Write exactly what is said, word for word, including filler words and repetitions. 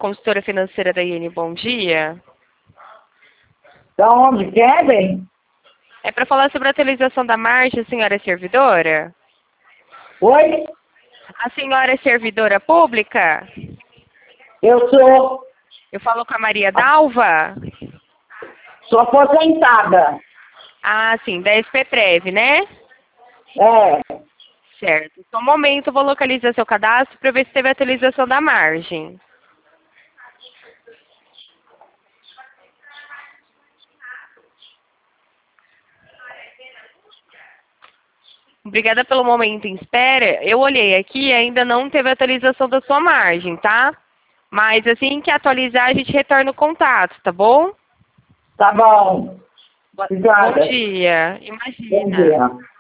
consultora financeira da I N, bom dia. Da onde? Kevin? É para falar sobre a atualização da margem, a senhora é servidora? Oi? A senhora é servidora pública? Eu sou, Eu falo com a Maria Dalva? sou aposentada. Ah, sim, da SPTrev, né? É, Certo. Só um momento, eu vou localizar seu cadastro para ver se teve atualização da margem. Obrigada pelo momento em espera. Eu olhei aqui e ainda não teve atualização da sua margem, tá? Mas assim que atualizar, a gente retorna o contato, tá bom? tá bom. Bom Obrigada. dia. Bom Imagina. dia.